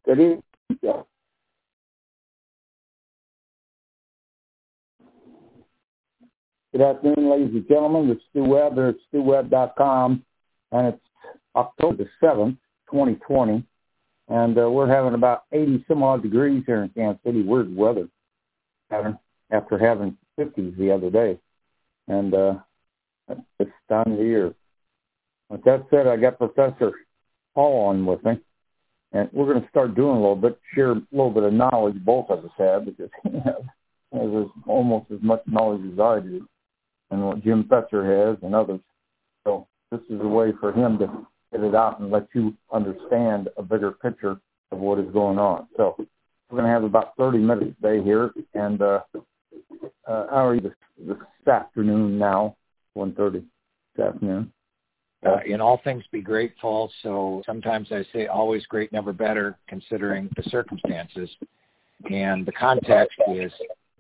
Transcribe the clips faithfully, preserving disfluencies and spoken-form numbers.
It is. Good afternoon, ladies and gentlemen. This is Stu Webb. They're at stu webb dot com, and it's October the seventh, twenty twenty, and uh, we're having about eighty some odd degrees here in Kansas City. Weird weather pattern after having fifties the other day, and uh, it's time of the year. With that said, I got Professor Paul on with me, and we're going to start doing a little bit, share a little bit of knowledge both of us have, because he has, has almost as much knowledge as I do, and what Jim Fetzer has and others. So this is a way for him to get it out and let you understand a bigger picture of what is going on. So we're going to have about thirty minutes today here, and uh, uh, how are you this, this afternoon now, one thirty this afternoon? Uh, in all things be grateful. So sometimes I say always great, never better, considering the circumstances. And the context is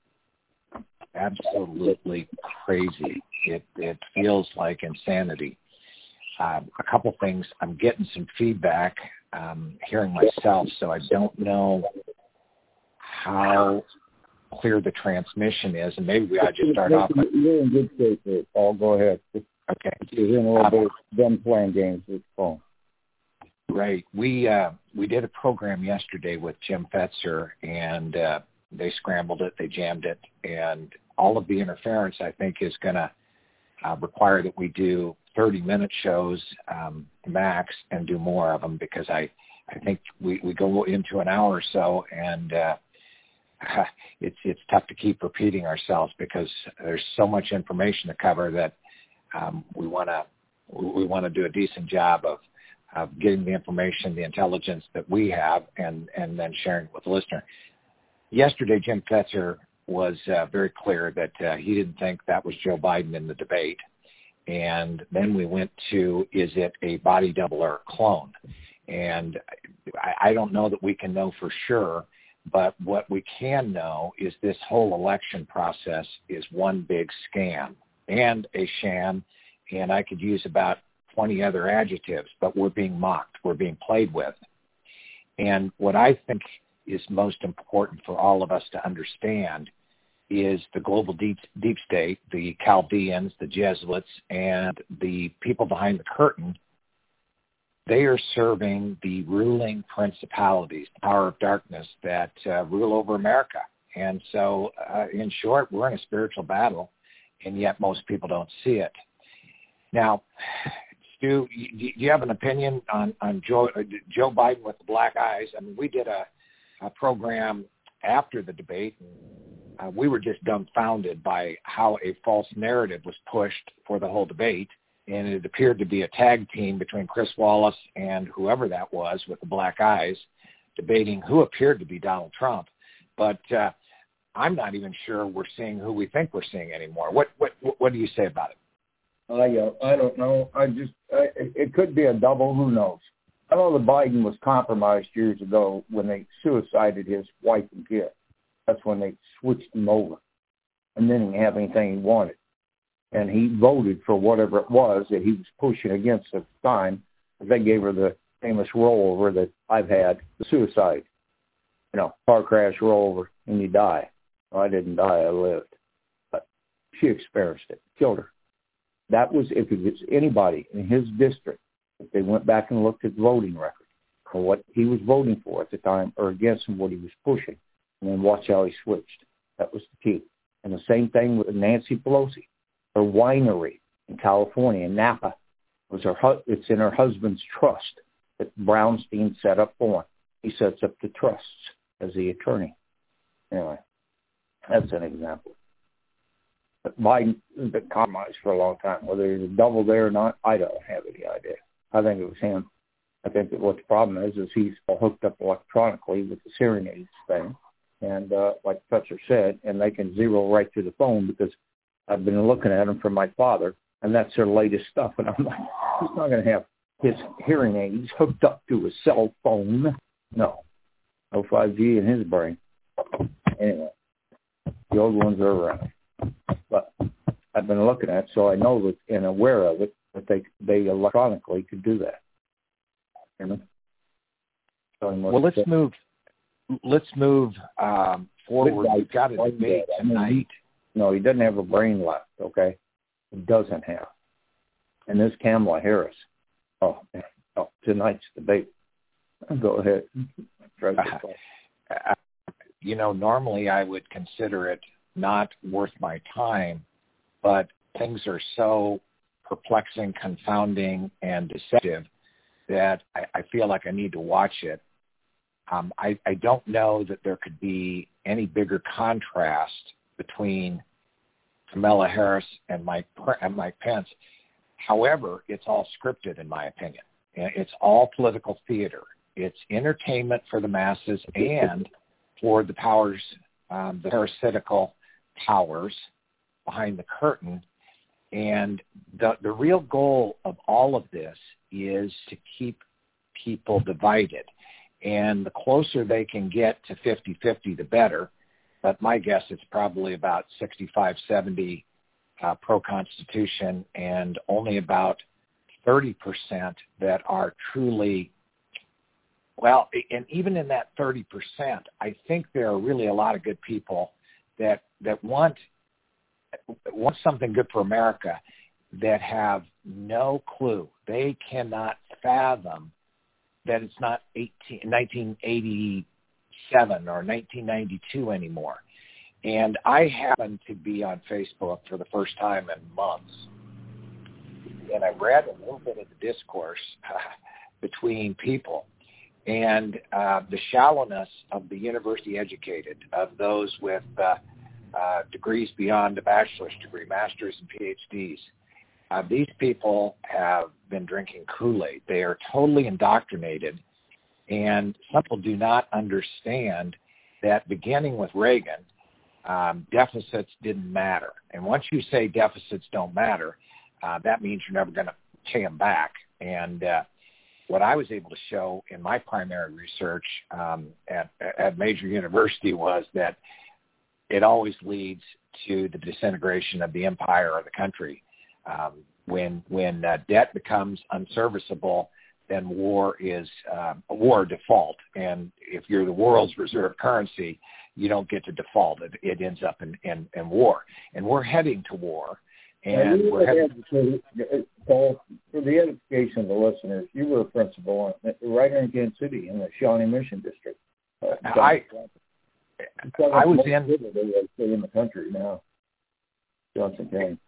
absolutely crazy. It it feels like insanity. Uh, a couple things. I'm getting some feedback, um, hearing myself, so I don't know how clear the transmission is. And maybe we ought to just start off. With, You're in good shape here, Paul. Go ahead. Okay. You're hearing a little uh, bit of them playing games with the phone. Right. We uh, we did a program yesterday with Jim Fetzer, and uh, they scrambled it, they jammed it, and all of the interference, I think, is going to uh, require that we do thirty-minute shows um, max and do more of them, because I, I think we, we go into an hour or so, and uh, it's it's tough to keep repeating ourselves because there's so much information to cover that um, we want to we want to do a decent job of of getting the information, the intelligence that we have, and, and then sharing it with the listener. Yesterday, Jim Fetzer was uh, very clear that uh, he didn't think that was Joe Biden in the debate. And then we went to, is it a body double or a clone? And I, I don't know that we can know for sure, but what we can know is this whole election process is one big scam and a sham, and I could use about twenty other adjectives, but we're being mocked, we're being played with. And what I think is most important for all of us to understand is the global deep, deep state, the Chaldeans, the Jesuits, and the people behind the curtain. They are serving the ruling principalities, the power of darkness that uh, rule over America. And so, uh, in short, we're in a spiritual battle, and yet most people don't see it. Now, Stu, do you have an opinion on, on Joe, Joe Biden with the black eyes? I mean, we did a, a program after the debate. And, uh, we were just dumbfounded by how a false narrative was pushed for the whole debate, and it appeared to be a tag team between Chris Wallace and whoever that was with the black eyes, debating who appeared to be Donald Trump. But uh, I'm not even sure we're seeing who we think we're seeing anymore. What what what do you say about it? I uh, I don't know. I just I, it could be a double. Who knows? I know that Biden was compromised years ago when they suicided his wife and kid. That's when they switched him over, and then he didn't have anything he wanted, and he voted for whatever it was that he was pushing against at the time. They gave her the famous rollover that I've had, the suicide. You know, car crash, rollover, and you die. Well, I didn't die. I lived, but she experienced it, killed her. That was if it was anybody in his district, if they went back and looked at the voting record for what he was voting for at the time or against what he was pushing, and then watch how he switched. That was the key. And the same thing with Nancy Pelosi. Her winery in California, in Napa, was her. It's in her husband's trust that Brownstein set up for him. He sets up the trusts as the attorney. Anyway, that's an example. But Biden has been compromised for a long time. Whether he's a double there or not, I don't have any idea. I think it was him. I think that what the problem is is he's hooked up electronically with the hearing aids thing. And uh, like Fetzer said, and they can zero right through the phone because I've been looking at them from my father, and that's their latest stuff. And I'm like, he's not going to have his hearing aids hooked up to a cell phone. No. No five G in his brain. Anyway, the old ones are around. But I've been looking at it, so I know that and aware of it, that they, they electronically could do that. You know? Well, let's move. Let's move um, forward. We've got a debate tonight. No, he doesn't have a brain left. Okay, he doesn't have. And this Kamala Harris. Oh, oh tonight's debate. Go ahead. Uh, you know, normally I would consider it not worth my time, but things are so perplexing, confounding, and deceptive that I, I feel like I need to watch it. Um, I, I don't know that there could be any bigger contrast between Kamala Harris and Mike, and Mike Pence. However, it's all scripted, in my opinion. It's all political theater. It's entertainment for the masses and for the powers, um, the parasitical powers behind the curtain. And the, the real goal of all of this is to keep people divided. And the closer they can get to fifty-fifty, the better. But my guess it's probably about sixty-five seventy uh, pro-Constitution and only about thirty percent that are truly, well, and even in that thirty percent, I think there are really a lot of good people that that want want something good for America that have no clue. They cannot fathom that it's not eighteen, nineteen eighty-seven or nineteen ninety-two anymore. And I happen to be on Facebook for the first time in months. And I read a little bit of the discourse uh, between people and uh, the shallowness of the university educated, of those with uh, uh, degrees beyond a bachelor's degree, master's and P H Ds. Uh, these people have been drinking Kool-Aid. They are totally indoctrinated, and some people do not understand that beginning with Reagan, um, deficits didn't matter. And once you say deficits don't matter, uh, that means you're never going to pay them back. And uh, what I was able to show in my primary research um, at, at major university was that it always leads to the disintegration of the empire or the country. Um, when when uh, debt becomes unserviceable, then war is uh, a war default. And if you're the world's reserve currency, you don't get to default. It, it ends up in, in, in war. And we're heading to war. And you we're heading to, Paul, for the edification of the listeners, you were a principal right here in Kansas City in the Shawnee Mission District. Uh, I, I was in, in the country now, Johnson County.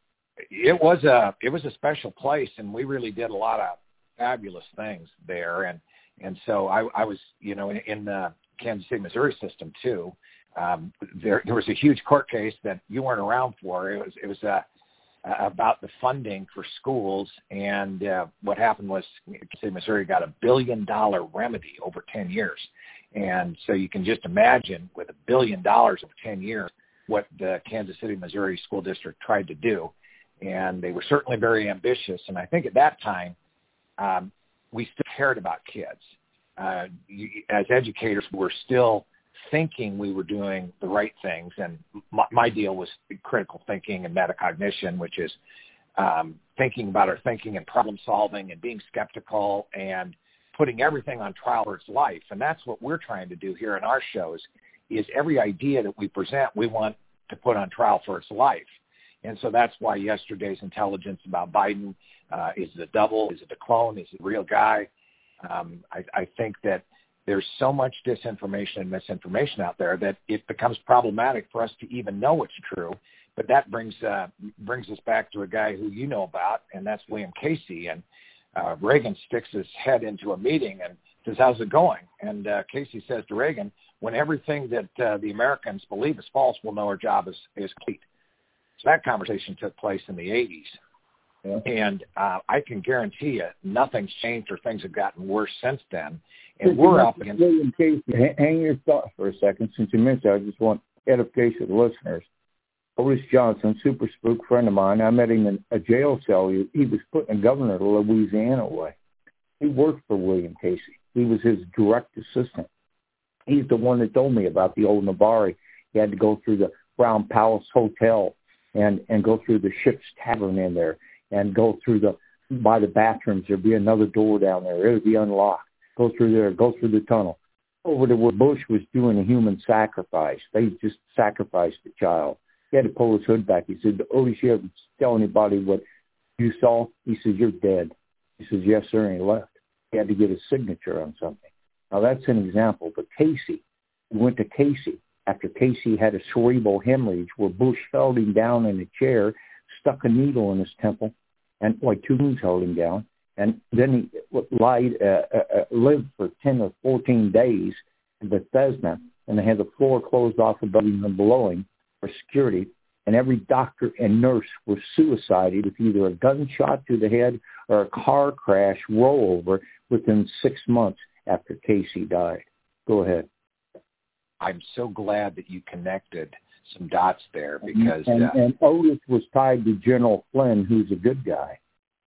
It was a it was a special place, and we really did a lot of fabulous things there. And and so I, I was, you know, in, in the Kansas City, Missouri system too. Um, there there was a huge court case that you weren't around for. It was it was uh, about the funding for schools, and uh, what happened was Kansas City, Missouri got a billion dollar remedy over ten years, and so you can just imagine with a billion dollars over ten years what the Kansas City, Missouri school district tried to do. And they were certainly very ambitious. And I think at that time, um, we still cared about kids. Uh, you, as educators, we were still thinking we were doing the right things. And my, my deal was critical thinking and metacognition, which is um, thinking about our thinking and problem solving and being skeptical and putting everything on trial for its life. And that's what we're trying to do here in our shows, is every idea that we present, we want to put on trial for its life. And so that's why yesterday's intelligence about Biden, uh, is it a double, is it a clone, is it a real guy? Um, I, I think that there's so much disinformation and misinformation out there that it becomes problematic for us to even know what's true. But that brings uh, brings us back to a guy who you know about, and that's William Casey. And uh, Reagan sticks his head into a meeting and says, "How's it going?" And uh, Casey says to Reagan, "When everything that uh, the Americans believe is false, we'll know our job is, is complete." So that conversation took place in the eighties. Yeah. And uh, I can guarantee you nothing's changed or things have gotten worse since then. And since we're up against... William Casey, hang your thought for a second. Since you mentioned I just want edification of the listeners. Otis Johnson, super spook friend of mine, I met him in a jail cell. He, he was putting a governor of Louisiana away. He worked for William Casey. He was his direct assistant. He's the one that told me about the old Navarre. He had to go through the Brown Palace Hotel and, and go through the Ship's Tavern in there and go through the, by the bathrooms. There'd be another door down there. It would be unlocked. Go through there. Go through the tunnel. Over to where Bush was doing a human sacrifice. They just sacrificed the child. He had to pull his hood back. He said, Otis, you ever tell anybody what you saw? He says, you're dead. He says, yes, sir, and he left. He had to get a signature on something. Now, that's an example. But Casey, we went to Casey after Casey had a cerebral hemorrhage where Bush held him down in a chair, stuck a needle in his temple, and like two moons held him down. And then he lied, uh, uh, lived for ten or fourteen days in Bethesda, and they had the floor closed off above him and below him for security. And every doctor and nurse was suicided with either a gunshot to the head or a car crash rollover within six months after Casey died. Go ahead. I'm so glad that you connected some dots there because... And, uh, and Otis was tied to General Flynn, who's a good guy.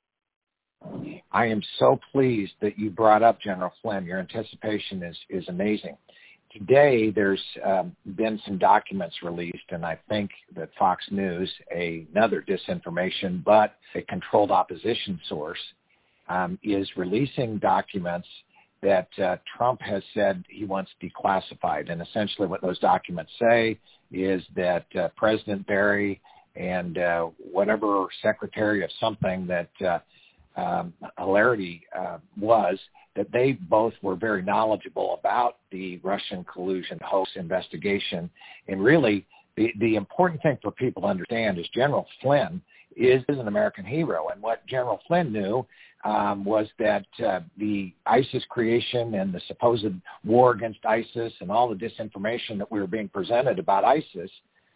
I am so pleased that you brought up General Flynn. Your anticipation is, is amazing. Today, there's um, been some documents released, and I think that Fox News, a, another disinformation, but a controlled opposition source, um, is releasing documents that uh, Trump has said he wants declassified. And essentially what those documents say is that uh, President Barry and uh, whatever secretary of something that uh, um, Hilarity uh, was, that they both were very knowledgeable about the Russian collusion hoax investigation. And really, the, the important thing for people to understand is General Flynn is an American hero. And what General Flynn knew um, was that uh, the ISIS creation and the supposed war against ISIS and all the disinformation that we were being presented about ISIS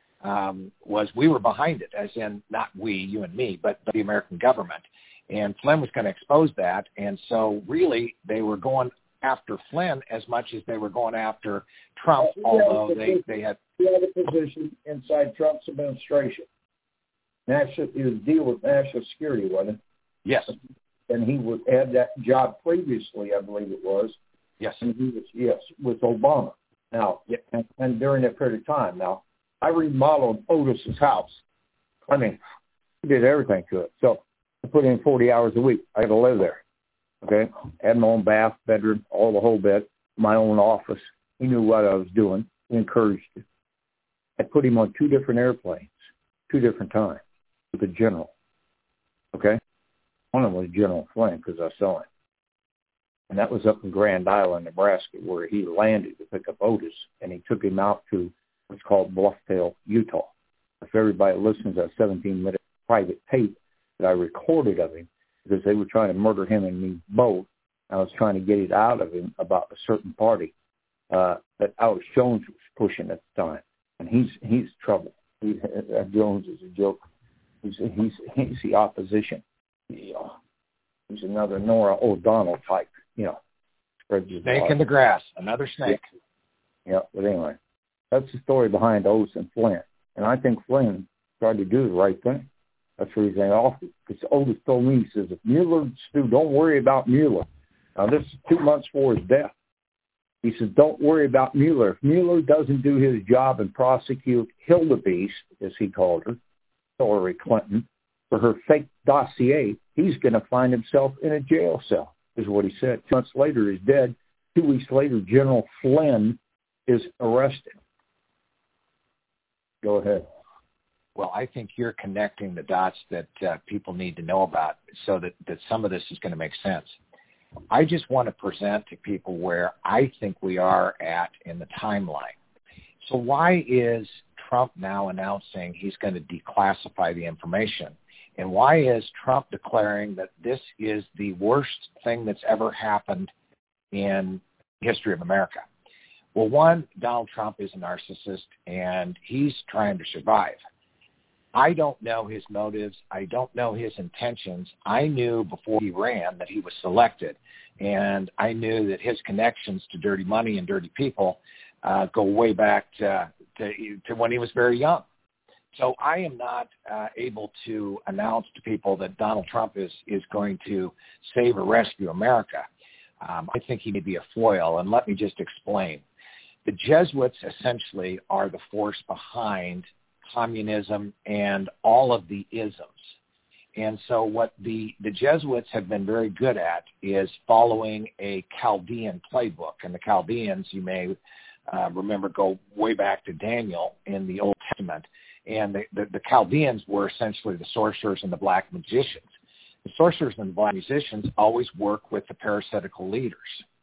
um, was we were behind it, as in not we, you and me, but the American government. And Flynn was going to expose that. And so really they were going after Flynn as much as they were going after Trump, uh, although they, they had... He had a position inside Trump's administration. National, he was deal with national security, wasn't it? Yes. And he would had that job previously, I believe it was. Yes. And he was, yes, with Obama. Now, and, and during that period of time. Now, I remodeled Otis's house. I mean, I did everything to it. So I put in forty hours a week. I had to live there. Okay? Had my own bath, bedroom, all the whole bed, my own office. He knew what I was doing. He encouraged it. I put him on two different airplanes, two different times, with a general. Okay? One of them was General Flynn because I saw him. And that was up in Grand Island, Nebraska, where he landed to pick up Otis, and he took him out to what's called Bluffdale, Utah. If everybody listens to that seventeen-minute private tape that I recorded of him, because they were trying to murder him and me both, I was trying to get it out of him about a certain party uh, that Alex Jones was pushing at the time. And he's he's trouble. He, uh, Jones is a joke. He's he's he's the opposition. He, uh, he's another Nora O'Donnell type. You know, snake in the grass, another snake. Yeah. yeah, but anyway, that's the story behind Otis and Flynn. And I think Flynn tried to do the right thing. That's the reason I offered. Because Otis told me, he says, if Mueller, Stu, don't worry about Mueller. Now, this is two months before his death. He says, don't worry about Mueller. If Mueller doesn't do his job and prosecute Hildebeest, as he called her, Hillary Clinton, for her fake dossier, he's going to find himself in a jail cell, is what he said. Two months later, he's dead. Two weeks later, General Flynn is arrested. Go ahead. Well, I think you're connecting the dots that uh, people need to know about so that, that some of this is going to make sense. I just want to present to people where I think we are at in the timeline. So why is Trump now announcing he's going to declassify the information? And why is Trump declaring that this is the worst thing that's ever happened in history of America? Well, one, Donald Trump is a narcissist, and he's trying to survive. I don't know his motives. I don't know his intentions. I knew before he ran that he was selected, and I knew that his connections to dirty money and dirty people uh, go way back to, to, to when he was very young. So I am not uh, able to announce to people that Donald Trump is, is going to save or rescue America. Um, I think he may be a foil, and let me just explain. The Jesuits essentially are the force behind communism and all of the isms. And so what the, the Jesuits have been very good at is following a Chaldean playbook. And the Chaldeans, you may uh, remember, go way back to Daniel in the Old Testament. And the, the, the Chaldeans were essentially the sorcerers and the black magicians. The sorcerers and the black musicians always work with the parasitical leaders.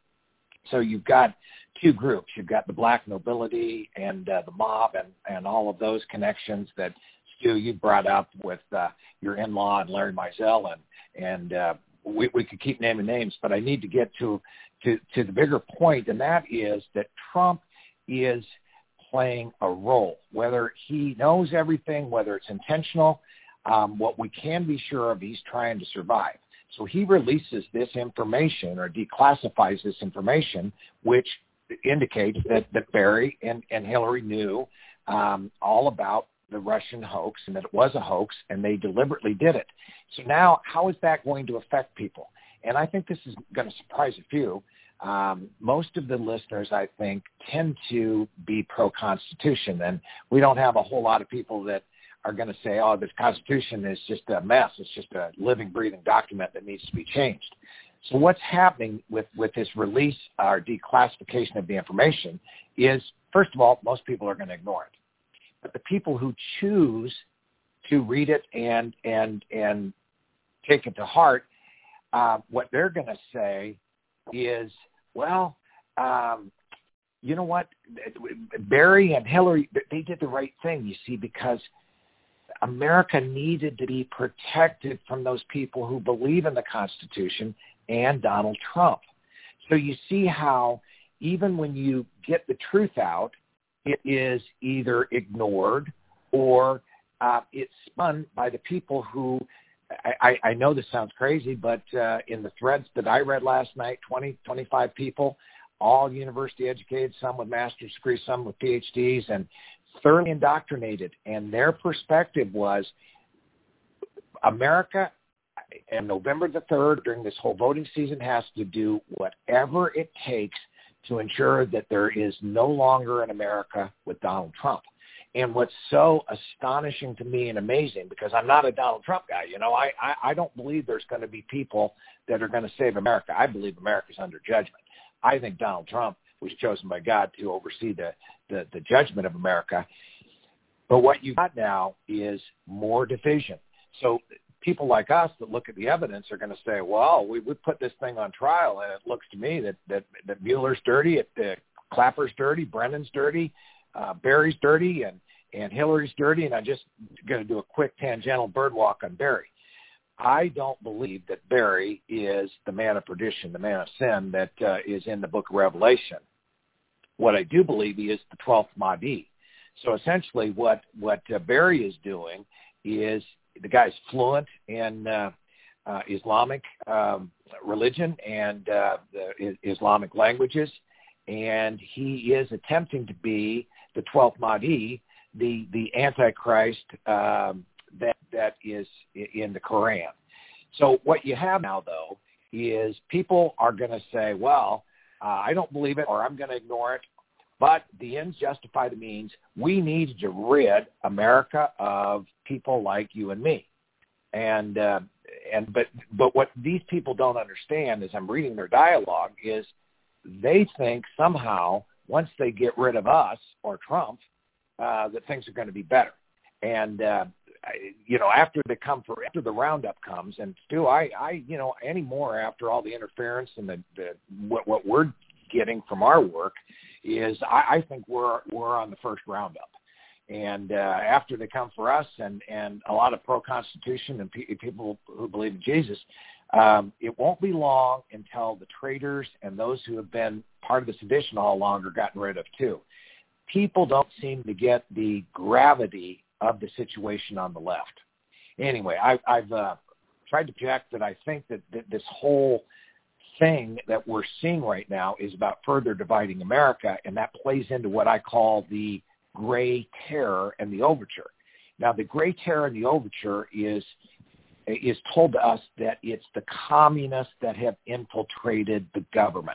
So you've got two groups. You've got the black nobility and uh, the mob and, and all of those connections that, Stu, you brought up with uh, your in-law and Larry Mizell, and, and uh, we, we could keep naming names, but I need to get to, to, to the bigger point, and that is that Trump is playing a role, whether he knows everything, whether it's intentional. Um, what we can be sure of, he's trying to survive. So he releases this information or declassifies this information, which indicates that, that Barry and, and Hillary knew um, all about the Russian hoax and that it was a hoax, and they deliberately did it. So now how is that going to affect people? And I think this is going to surprise a few. Um, most of the listeners, I think, tend to be pro-Constitution, and we don't have a whole lot of people that are going to say, oh, this Constitution is just a mess. It's just a living, breathing document that needs to be changed. So what's happening with, with this release or declassification of the information is, first of all, most people are going to ignore it. But the people who choose to read it and and and take it to heart, uh, what they're going to say is, well, um, you know what, Barry and Hillary, they did the right thing, you see, because America needed to be protected from those people who believe in the Constitution and Donald Trump. So you see how even when you get the truth out, it is either ignored or uh, it's spun by the people who, I, I know this sounds crazy, but uh, in the threads that I read last night, twenty, twenty-five people, all university educated, some with master's degrees, some with P H Ds, and thoroughly indoctrinated. And their perspective was America, and November the third, during this whole voting season, has to do whatever it takes to ensure that there is no longer an America with Donald Trump. And what's so astonishing to me and amazing, because I'm not a Donald Trump guy, you know, I, I, I don't believe there's going to be people that are going to save America. I believe America's under judgment. I think Donald Trump was chosen by God to oversee the, the, the judgment of America. But what you've got now is more division. So people like us that look at the evidence are going to say, well, we, we put this thing on trial, and it looks to me that, that, that Mueller's dirty, it, uh, Clapper's dirty, Brennan's dirty, uh, Barry's dirty, and, and Hillary's dirty, and I'm just going to do a quick tangential bird walk on Barry. I don't believe that Barry is the man of perdition, the man of sin that uh, is in the book of Revelation. What I do believe he is the twelfth Mahdi. So essentially what, what uh, Barry is doing is the guy's fluent in uh, uh, Islamic um, religion and uh, the Islamic languages, and he is attempting to be the twelfth Mahdi, the, the Antichrist um, that that is in the Quran. So what you have now, though, is people are going to say, well, uh, I don't believe it, or I'm going to ignore it, but the ends justify the means. We need to rid America of people like you and me. And uh, and but but what these people don't understand, as I'm reading their dialogue, is they think somehow once they get rid of us or Trump, uh, that things are going to be better. And uh, you know, after they come for after the roundup comes, and Stu, I, I you know, anymore after all the interference and the, the what, what we're getting from our work is, I, I think we're we're on the first roundup. And uh, after they come for us, and, and a lot of pro-Constitution and pe- people who believe in Jesus, um, it won't be long until the traitors and those who have been part of the sedition all along are gotten rid of too. People don't seem to get the gravity of the situation on the left. Anyway, I, I've uh, tried to project that I think that, that this whole thing that we're seeing right now is about further dividing America, and that plays into what I call the Gray Terror and the Overture. Now, the Gray Terror and the Overture is is told to us that it's the communists that have infiltrated the government,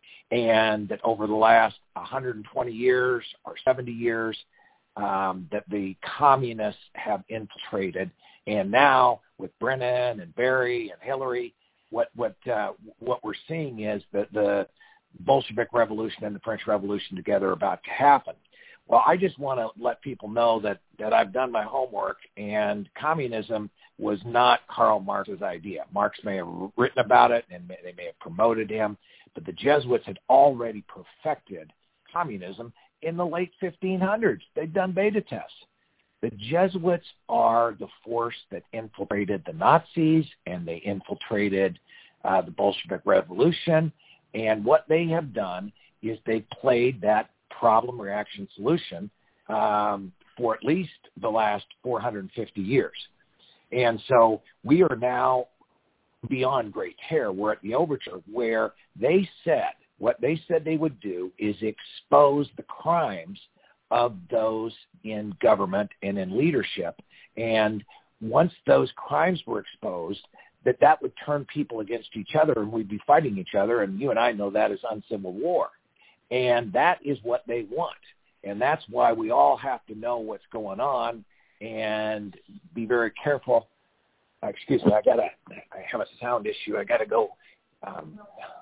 and that over the last one hundred twenty years or seventy years, um, that the communists have infiltrated, and now with Brennan and Barry and Hillary, what what uh, what we're seeing is that the Bolshevik Revolution and the French Revolution together are about to happen. Well, I just want to let people know that, that I've done my homework, and communism was not Karl Marx's idea. Marx may have written about it, and may, they may have promoted him, but the Jesuits had already perfected communism in the late fifteen hundreds. They'd done beta tests. The Jesuits are the force that infiltrated the Nazis, and they infiltrated uh, the Bolshevik Revolution, and what they have done is they played that problem, reaction, solution um, for at least the last four hundred fifty years. And so we are now beyond Great Terror. We're at the overture where they said, what they said they would do is expose the crimes of those in government and in leadership. And once those crimes were exposed, that that would turn people against each other and we'd be fighting each other. And you and I know that is uncivil war. And that is what they want. And that's why we all have to know what's going on and be very careful. Uh, excuse me, I got to, I have a sound issue. I got to go. Um,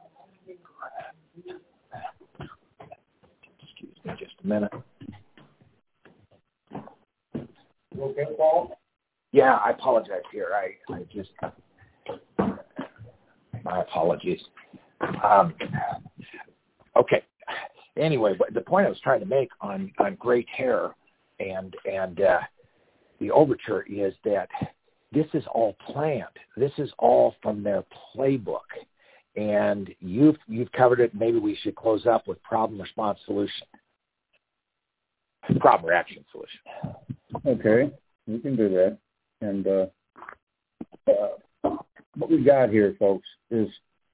excuse me just a minute. Okay, Paul? Yeah, I apologize here. I, I just, my apologies. Um, okay. Anyway, but the point I was trying to make on, on Great Terror and and uh, the overture is that this is all planned. This is all from their playbook, and you've you've covered it. Maybe we should close up with problem, response, solution. Problem, reaction, solution. Okay, we can do that. And uh, uh, what we got here, folks, is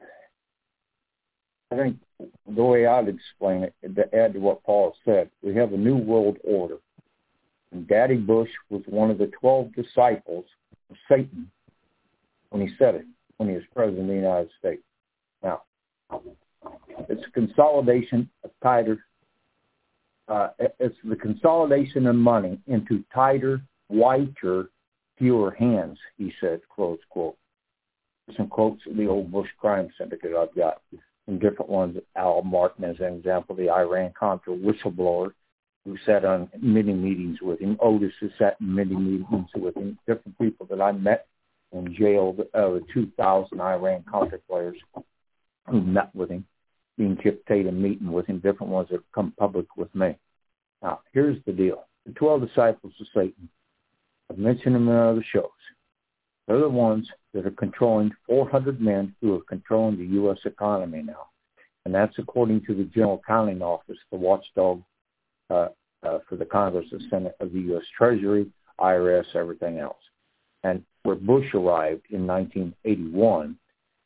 I think the way I'd explain it, to add to what Paul said, we have a new world order. And Daddy Bush was one of the twelve disciples of Satan when he said it, when he was president of the United States. Now, it's a consolidation of tighter, uh, it's the consolidation of money into tighter, whiter, fewer hands, he said, close quote. Some quotes of the old Bush crime syndicate I've got. And different ones, Al Martin as an example, the Iran-Contra whistleblower who sat on many meetings with him. Otis has sat in many meetings with him. Different people that I met and jailed, uh, the two thousand Iran-Contra players who met with him, being Chip Tatum meeting with him, different ones that have come public with me. Now, here's the deal. The twelve disciples of Satan, I've mentioned them in other shows. They're the ones that are controlling four hundred men who are controlling the U S economy now. And that's according to the General Accounting Office, the watchdog uh, uh, for the Congress and Senate of the U S Treasury, I R S, everything else. And where Bush arrived in nineteen eighty-one,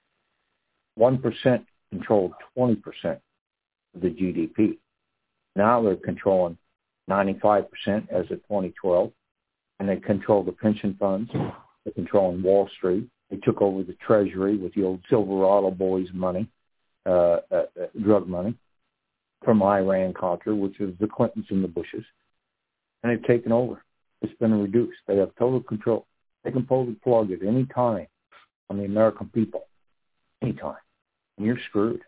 one percent controlled twenty percent of the G D P. Now they're controlling ninety-five percent as of twenty twelve, and they control the pension funds. They're controlling Wall Street. They took over the Treasury with the old Silverado boys' money, uh, uh, uh, drug money, from Iran-Contra, which is the Clintons and the Bushes. And they've taken over. It's been reduced. They have total control. They can pull the plug at any time on the American people, any time. And you're screwed.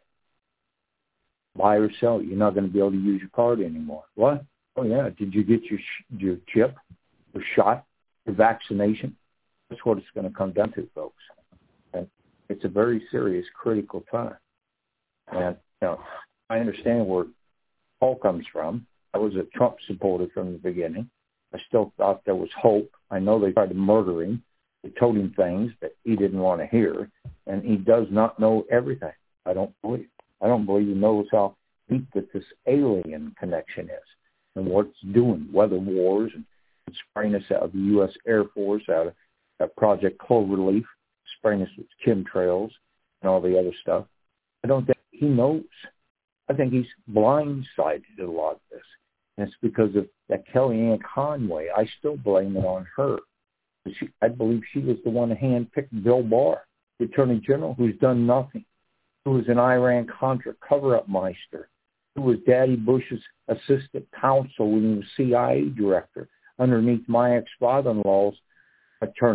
Buy or sell. You're not going to be able to use your card anymore. What? Oh, yeah. Did you get your your chip, your shot, your vaccination? That's what it's going to come down to, folks. And it's a very serious, critical time. And, you know, I understand where Paul comes from. I was a Trump supporter from the beginning. I still thought there was hope. I know they tried to murder him. They told him things that he didn't want to hear, and he does not know everything. I don't believe. I don't believe he knows how deep that this alien connection is and what it's doing, weather wars, and spraying us out of the U S Air Force, out of uh, Project Cloverleaf, spraying us with chemtrails and all the other stuff. I don't think he knows. I think he's blindsided a lot of this. And it's because of that Kellyanne Conway. I still blame it on her. She, I believe she was the one that handpicked Bill Barr, the Attorney General, who's done nothing, who was an Iran-Contra cover-up meister, who was Daddy Bush's assistant counsel when he was C I A director underneath my ex-father-in-law's attorney,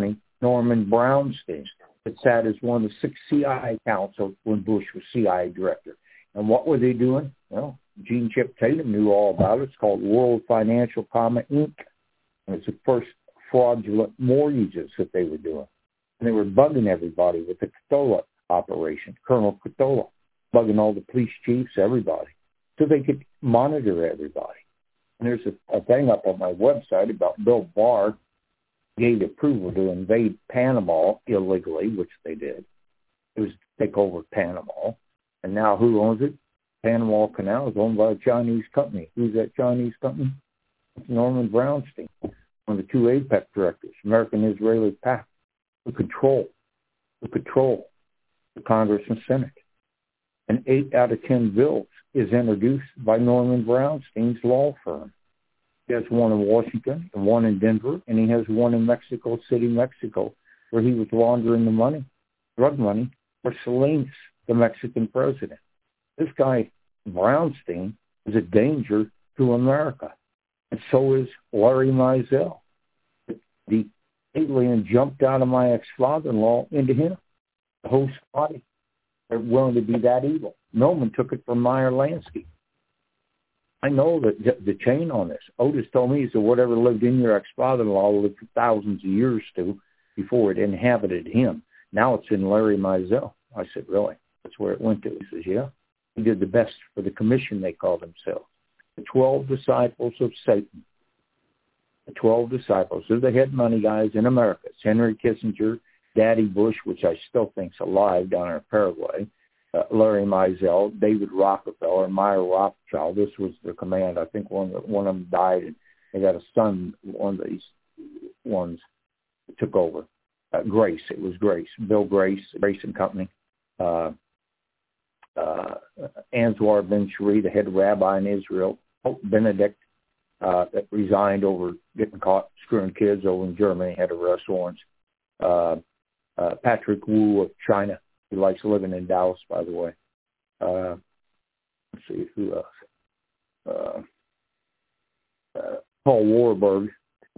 Norman Brownstein, that sat as one of the six C I A counsels when Bush was C I A director. And what were they doing? Well, Gene Chip Tatum knew all about it. It's called World Financial Common Incorporated. And it's the first fraudulent mortgages that they were doing. And they were bugging everybody with the Catola operation, Colonel Catola, bugging all the police chiefs, everybody, so they could monitor everybody. And there's a, a thing up on my website about Bill Barr gave approval to invade Panama illegally, which they did. It was to take over Panama. And now who owns it? Panama Canal is owned by a Chinese company. Who's that Chinese company? It's Norman Brownstein, one of the two APEC directors, American-Israeli Pact, who control, who control the Congress and Senate. And eight out of ten bills is introduced by Norman Brownstein's law firm. He has one in Washington and one in Denver, and he has one in Mexico City, Mexico, where he was laundering the money, drug money, for Salinas, the Mexican president. This guy, Brownstein, is a danger to America. And so is Larry Mizell. The alien jumped out of my ex-father-in-law into him, the host body. They're willing to be that evil. Millman took it from Meyer Lansky. I know that the chain on this. Otis told me, he said, whatever lived in your ex-father-in-law lived for thousands of years to before it inhabited him. Now it's in Larry Mizell. I said, really? That's where it went to. He says, yeah. He did the best for the commission, they called themselves. The twelve disciples of Satan. The twelve disciples. They're the head money guys in America. It's Henry Kissinger, Daddy Bush, which I still think's alive down in Paraguay, uh, Larry Mizell, David Rockefeller, Meyer Rothschild. This was their command. I think one, one of them died, and they got a son, one of these ones took over. Uh, Grace, it was Grace. Bill Grace, Grace and Company. Uh, uh, Anzar Ben Shari, the head rabbi in Israel. Pope Benedict, uh, that resigned over getting caught screwing kids over in Germany, had arrest warrants. Uh, uh, Patrick Wu of China. He likes living in Dallas, by the way. Uh, let's see, who else? Uh, uh, Paul Warburg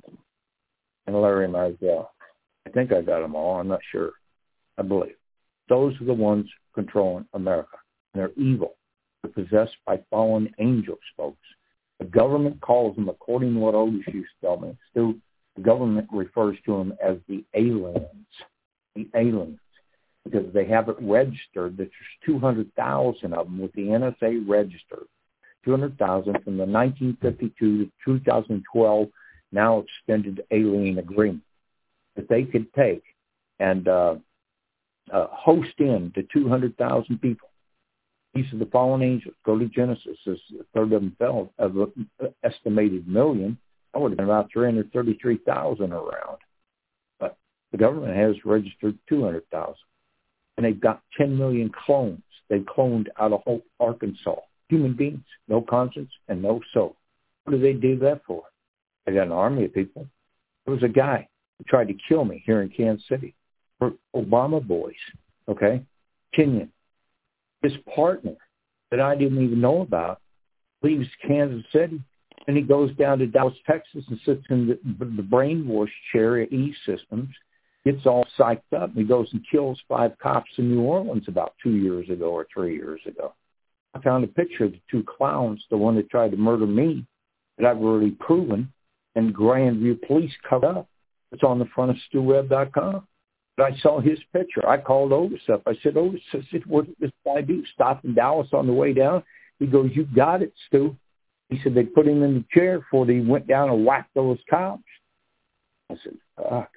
and Larry Mizell. I think I got them all. I'm not sure. I believe. Those are the ones controlling America. And they're evil. They're possessed by fallen angels, folks. The government calls them, according to what Otis used to tell me, still, the government refers to them as the aliens. The aliens. Because they have it registered that there's two hundred thousand of them with the N S A registered. two hundred thousand from the nineteen fifty-two to two thousand twelve now extended alien agreement that they could take and uh, uh, host in to two hundred thousand people. These are the fallen angels. Go to Genesis. As a third of them fell, of an estimated million. That would have been about three hundred thirty-three thousand around. But the government has registered two hundred thousand. And they've got ten million clones. They cloned out of Hope, Arkansas. Human beings, no conscience and no soul. What do they do that for? They got an army of people. There was a guy who tried to kill me here in Kansas City for Obama boys, okay? Kenyon. His partner that I didn't even know about leaves Kansas City, and he goes down to Dallas, Texas, and sits in the, the brainwash chair at E-Systems, gets all psyched up, and he goes and kills five cops in New Orleans about two years ago or three years ago. I found a picture of the two clowns, the one that tried to murder me, that I've already proven, and Grandview Police covered up. It's on the front of Stu Webb dot com. But I saw his picture. I called Otis up. I said, Otis, I said, what did this guy do? Stop in Dallas on the way down? He goes, you got it, Stu. He said, they put him in the chair before they went down and whacked those cops. I said, fuck.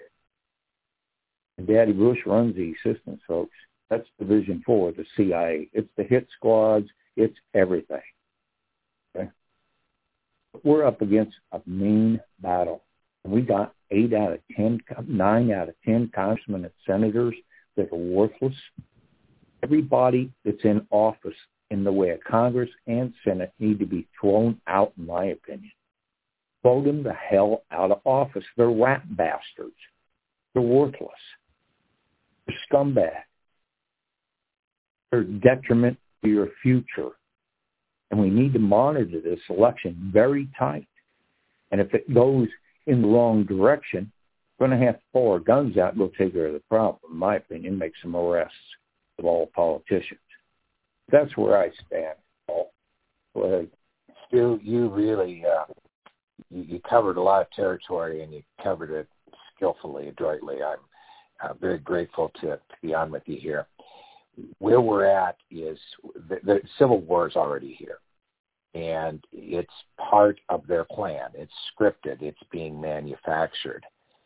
And Daddy Bush runs the systems, folks. That's Division Four, the C I A. It's the hit squads. It's everything. Okay? We're up against a mean battle. And we got eight out of ten, nine out of ten congressmen and senators that are worthless. Everybody that's in office in the way of Congress and Senate need to be thrown out, in my opinion. Vote them the hell out of office. They're rat bastards. They're worthless. They're scumbag. They're a detriment to your future. And we need to monitor this election very tight. And if it goes in the wrong direction, going to have to pull our guns out and go take care of the problem, in my opinion, make some arrests of all politicians. That's where I stand, Paul. Well, Stu, you really uh, you, you covered a lot of territory, and you covered it skillfully, adroitly. I'm uh, very grateful to, to be on with you here. Where we're at is the, the Civil War is already here, and it's part of their plan. It's scripted. It's being manufactured.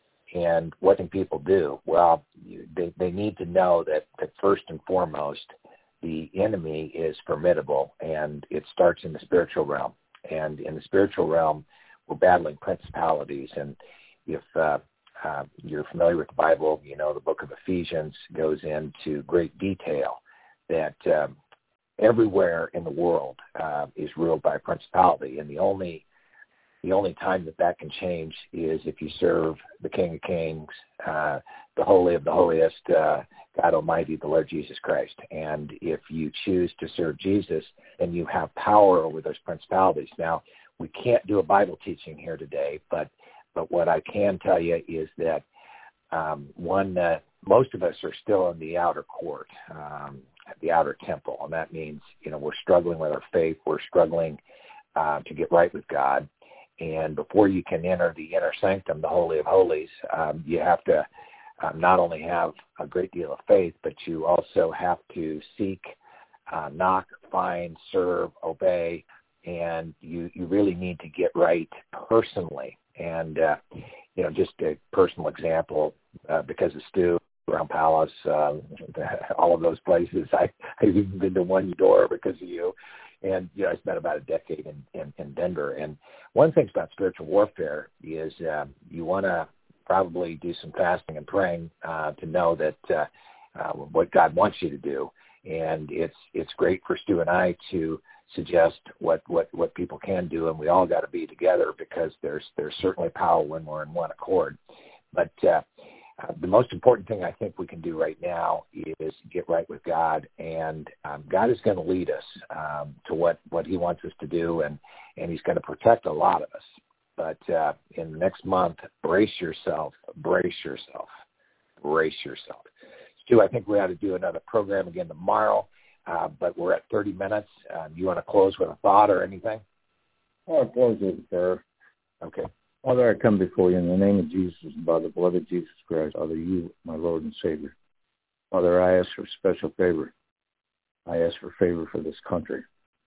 And what can people do? Well, they, they need to know that, that first and foremost, the enemy is formidable, and it starts in the spiritual realm. And in the spiritual realm, we're battling principalities. And if uh, uh, you're familiar with the Bible, you know the book of Ephesians goes into great detail that um, everywhere in the world uh, is ruled by principality. And the only the only time that that can change is if you serve the King of Kings, uh, the Holy of the Holiest, uh, God Almighty, the Lord Jesus Christ. And if you choose to serve Jesus, then you have power over those principalities. Now, we can't do a Bible teaching here today, but but what I can tell you is that um, one, uh, most of us are still in the outer court, um, the outer temple, and that means you know we're struggling with our faith, we're struggling uh, to get right with God. And before you can enter the inner sanctum, the Holy of Holies, um, you have to um, not only have a great deal of faith, but you also have to seek, uh, knock, find, serve, obey, and you, you really need to get right personally. And, uh, you know, just a personal example, uh, because of Stu, Brown Palace, um, all of those places, I, I've even been to One Door because of you. And, you know, I spent about a decade in, in, in Denver. And one thing about spiritual warfare is uh, you want to probably do some fasting and praying uh, to know that uh, uh, what God wants you to do. And it's it's great for Stu and I to suggest what, what, what people can do, and we all got to be together because there's there's certainly power when we're in one accord. But uh, Uh, the most important thing I think we can do right now is get right with God, and um, God is going to lead us um, to what, what he wants us to do, and, and he's going to protect a lot of us. But uh, in the next month, brace yourself, brace yourself, brace yourself. Stu, I think we ought to do another program again tomorrow, uh, but we're at thirty minutes. Um, you want to close with a thought or anything? I'll close with a prayer. Okay. Father, I come before you in the name of Jesus and by the blood of Jesus Christ. Father, you, my Lord and Savior. Father, I ask for special favor. I ask for favor for this country.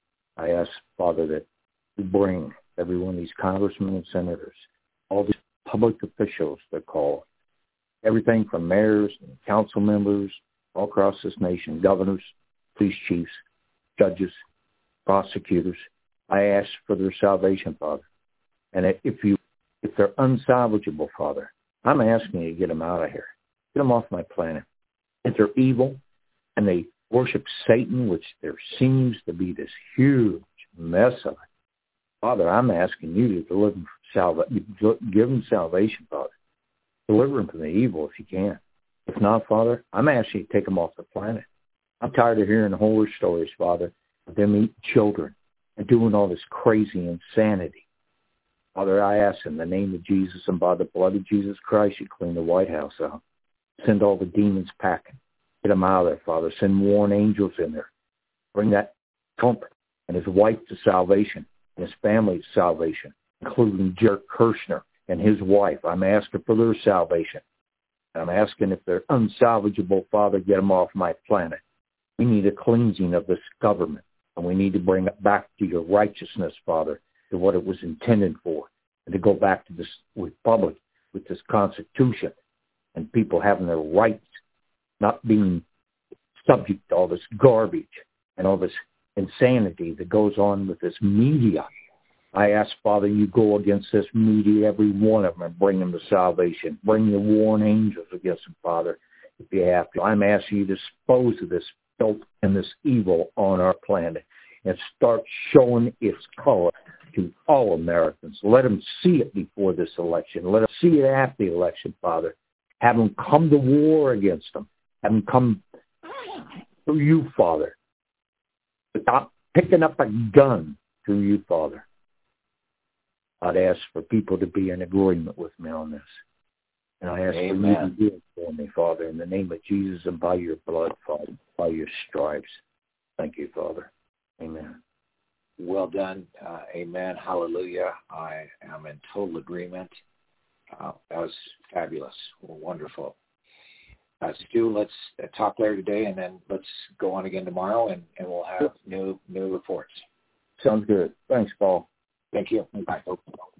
I ask, Father, that you bring every one of these congressmen and senators, all these public officials that call, everything from mayors and council members all across this nation, governors, police chiefs, judges, prosecutors. I ask for their salvation, Father. And if you If they're unsalvageable, Father, I'm asking you to get them out of here. Get them off my planet. If they're evil and they worship Satan, which there seems to be this huge mess of it, Father, I'm asking you to deliver them from salvation. Give them salvation, Father. Deliver them from the evil if you can. If not, Father, I'm asking you to take them off the planet. I'm tired of hearing horror stories, Father, of them eating children and doing all this crazy insanity. Father, I ask in the name of Jesus and by the blood of Jesus Christ, you clean the White House out. Send all the demons packing. Get them out of there, Father. Send warring angels in there. Bring that Trump and his wife to salvation and his family to salvation, including Jared Kushner and his wife. I'm asking for their salvation. And I'm asking if they're unsalvageable, Father, get them off my planet. We need a cleansing of this government, and we need to bring it back to your righteousness, Father, to what it was intended for, and to go back to this republic with this Constitution and people having their rights, not being subject to all this garbage and all this insanity that goes on with this media. I ask, Father, you go against this media, every one of them, and bring them to salvation. Bring the warring angels against them, Father, if you have to. I'm asking you to dispose of this filth and this evil on our planet and start showing its color to all Americans. Let them see it before this election. Let them see it after the election, Father. Have them come to war against them. Have them come through you, Father. Stop picking up a gun through you, Father. I'd ask for people to be in agreement with me on this. And I ask Amen. for you to do it for me, Father, in the name of Jesus and by your blood, Father, by your stripes. Thank you, Father. Amen. Well done. Uh, amen. Hallelujah. I am in total agreement. Uh, that was fabulous. Wonderful. Uh, Stu, let's uh, talk later today, and then let's go on again tomorrow, and, and we'll have new new reports. Sounds good. Thanks, Paul. Thank you. Bye.